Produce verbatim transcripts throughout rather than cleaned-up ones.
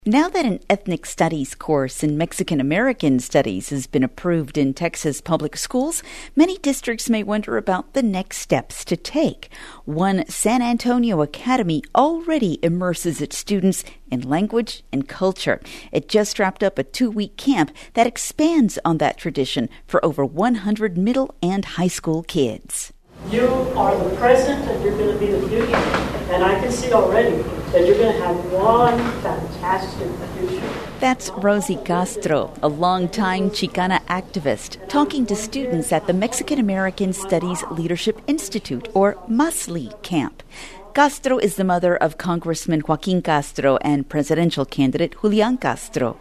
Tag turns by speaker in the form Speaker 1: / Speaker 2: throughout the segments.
Speaker 1: Now that an ethnic studies course in Mexican American studies has been approved in Texas public schools, many districts may wonder about the next steps to take. One San Antonio Academy already immerses its students in language and culture. It just wrapped up a two-week camp that expands on that tradition for over one hundred middle and high school kids.
Speaker 2: You are the present and you're going to be the future. And I can see already that you're going to have one fantastic future.
Speaker 1: That's Rosie Castro, a longtime Chicana activist, talking to students at the Mexican American Studies Leadership Institute, or MASLI camp. Castro is the mother of Congressman Joaquin Castro and presidential candidate Julian Castro.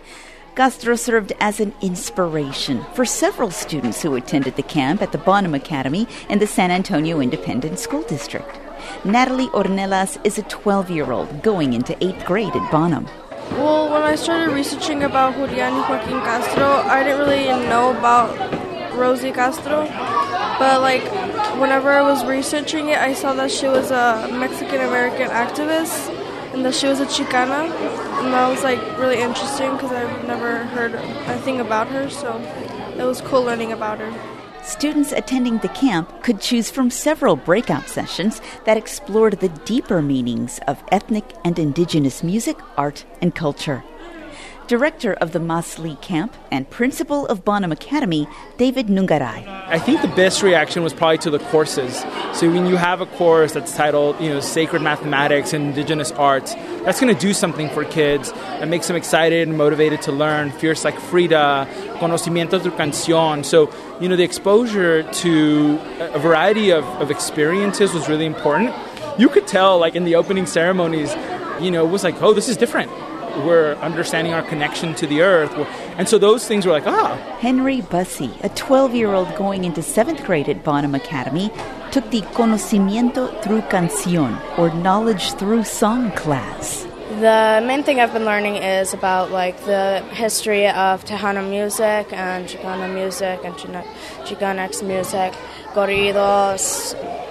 Speaker 1: Castro served as an inspiration for several students who attended the camp at the Bonham Academy in the San Antonio Independent School District. Natalie Ornelas is a twelve-year-old going into eighth grade at Bonham.
Speaker 3: Well, when I started researching about Julian and Joaquin Castro, I didn't really know about Rosie Castro. But, like, whenever I was researching it, I saw that she was a Mexican-American activist and that she was a Chicana. And that was, like, really interesting because I've never heard anything about her, so it was cool learning about her.
Speaker 1: Students attending the camp could choose from several breakout sessions that explored the deeper meanings of ethnic and indigenous music, art, and culture. Director of the MASLI camp and principal of Bonham Academy, David Nungaray.
Speaker 4: I think the best reaction was probably to the courses. So when you have a course that's titled, you know, Sacred Mathematics and Indigenous Arts, that's going to do something for kids. It makes them excited and motivated to learn. Fierce like Frida, Conocimiento tu Canción. So, you know, the exposure to a variety of, of experiences was really important. You could tell, like, in the opening ceremonies, you know, it was like, oh, this is different. We're understanding our connection to the earth. And so those things were like, ah.
Speaker 1: Henry Bussey, a twelve-year-old going into seventh grade at Bonham Academy, took the Conocimiento through Canción, or Knowledge Through Song class.
Speaker 5: The main thing I've been learning is about, like, the history of Tejano music and Chicano music and Chicanx music, corridos,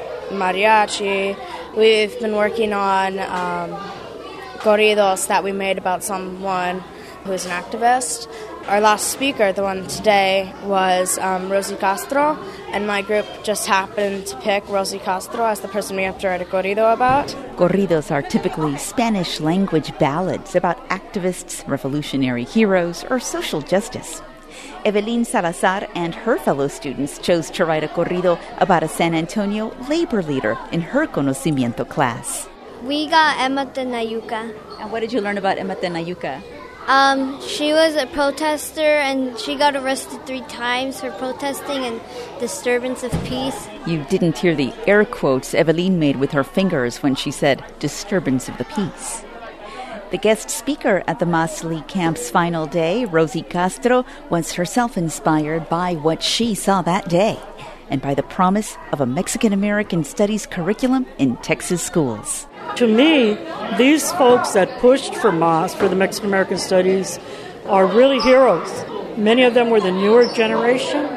Speaker 5: mariachi. We've been working on um, corridos that we made about someone who's an activist. Our last speaker, the one today, was um, Rosie Castro, and my group just happened to pick Rosie Castro as the person we have to write a corrido about.
Speaker 1: Corridos are typically Spanish-language ballads about activists, revolutionary heroes, or social justice. Evelyn Salazar and her fellow students chose to write a corrido about a San Antonio labor leader in her Conocimiento class.
Speaker 6: We got Emma Tenayuca.
Speaker 1: And what did you learn about Emma Tenayuca?
Speaker 6: Um, she was a protester and she got arrested three times for protesting and disturbance of peace. You didn't hear the air quotes Evelyn made with her fingers when she said disturbance of the peace. The guest speaker at the MASLI camp's final day, Rosie Castro, was herself inspired by what she saw that day and by the promise of a Mexican-American studies curriculum in Texas schools.
Speaker 2: To me, these folks that pushed for M A S, for the Mexican American Studies, are really heroes. Many of them were the newer generation,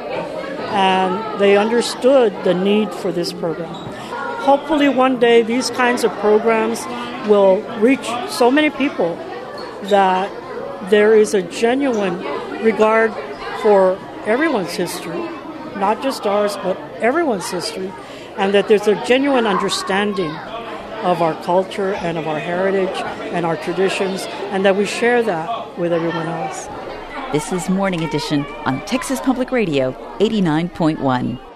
Speaker 2: and they understood the need for this program. Hopefully one day these kinds of programs will reach so many people that there is a genuine regard for everyone's history, not just ours, but everyone's history, and that there's a genuine understanding of our culture and of our heritage and our traditions, and that we share that with everyone else.
Speaker 1: This is Morning Edition on Texas Public Radio eighty-nine point one.